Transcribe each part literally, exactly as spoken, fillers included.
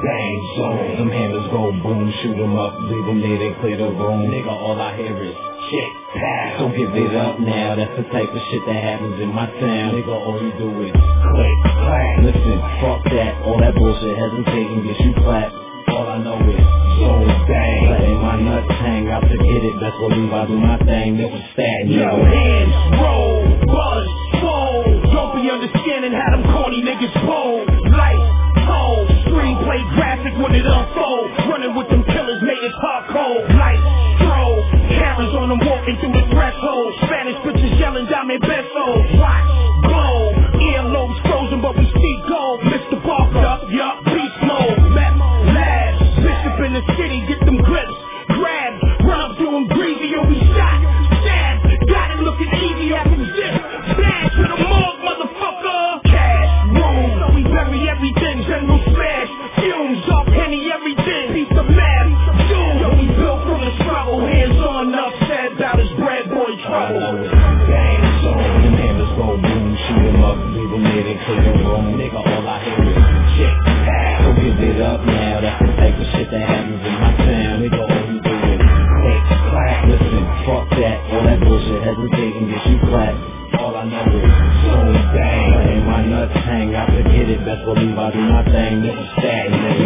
bang zone. Them hammers go boom, shoot 'em up, leave 'em there, they clear the room. Nigga, all I hear is shit, pow. So give it up now, that's the type of shit that happens in my town. Nigga, all you do is click, clack. Listen, fuck that, all that bullshit hesitating gets you clapped. All I know is zone bang. Letting my nuts hang out to get it, best believe I do my thing, nigga stat. Yo, hands roll, buzz, soul. Don't be understanding how them corny niggas bold. Life, cold, screenplay graphic when it unfolds. Running with them killers made it hardcore. Life, stroll, cameras on them walking through the threshold. Spanish bitches yelling down their bedfolds. Watch, glow, earlobes frozen but we see gold. Mister Barker, yup, yup, beast mode. Map, lab, bishop in the city, get them grips. Grab, run up to him greasy, yo, we shot. Stab, got him looking easy off his zip. Smash with a morgue, motherfucker. Cash, room, so we bury everything. General smash, fumes, off Henny, everything. Piece of map, doom. Yo, we built from the struggle. Hands on, enough said about his bread boy trouble. Bang zone. Them hammers go boom, shoot 'em up, leave 'em there, they clear the room. Nigga, all I hear is shit, pow. So give it up now, that's the type of shit that happens in my town. Nigga, all you do is click, clack. Listen, fuck that, all that bullshit hesitating gets you clapped. All I know is zone bang. Letting my nuts hang out to get it, best believe I do my thing, nigga stat, nigga.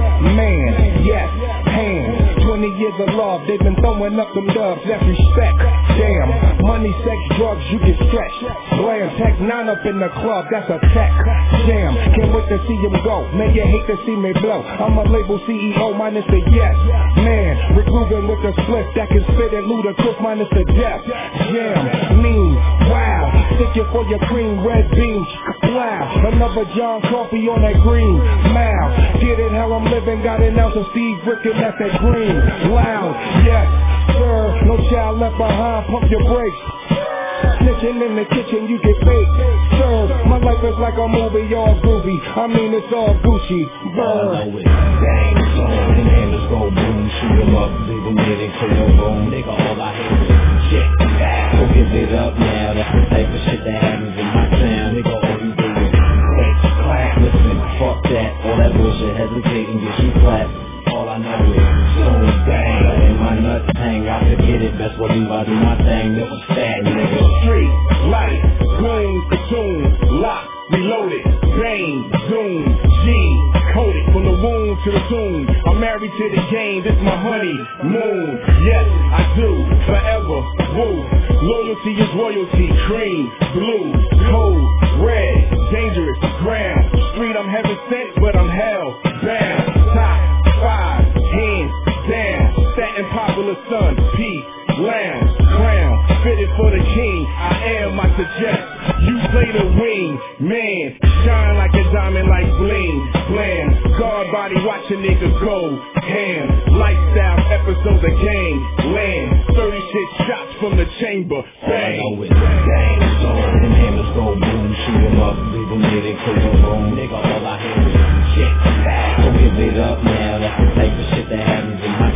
Man, yes, hands. Twenty years of love, they've been throwing up them dubs, that's respect. Damn, money, sex, drugs, you get stretched. Blam, tech nine up in the club, that's a tech. Damn, can't wait to see him go. Man, you hate to see me blow. I'm a label C E O minus the yes. Man, Rick Rubin with the split that can spit it ludicrous minus the death. Jam, mean, wow. Stick it for your cream, red beans. Wow, another John Coffee on that green. Mouth, get it how I'm living, got an ounce of Steve Rick and that's that green. Loud, yes, sir, no child left behind, pump your brakes. Snitching in the kitchen, you get baked. Sir, my life is like a movie, all groovy. I mean, it's all Gucci. All I know is bang zone. Them hammers go boom, shoot 'em up, leave 'em there, they clear the room. Nigga, all I hear is shit, pow. So give it up now, that's the type of shit that happens in my town. Nigga, all you do is click, clack. Listen, fuck that, all that bullshit hesitating gets you clapped. All I know is zone bang. Letting my nuts hang out to get it, best believe I do my thing, nigga stat, nigga. Street, light, goon, platoon, lock, reloaded, bang, zoom, G, coded from the womb to the tomb. I'm married to the game, this my honey, moon. Yes, I do, forever, woo. Loyalty is royalty, cream, blue, cold, red, dangerous, ground. Street, I'm heaven sent, but I'm hell bound. Top five, hands down, satin popular son, peace, lounge, crown, fitted for the king. I am, I suggest, you play the wing, man, shine like a diamond, like bling, blam, guard body, watch a nigga go, ham, lifestyle, episodes of gang, land, thirty-six shots from the chamber, bang. All I know is bang zone. Them hammers go boom, shoot 'em up, leave 'em there, they clear the room. Nigga, all I hear is shit, pow. So give it up now, that's the type of shit that happens in my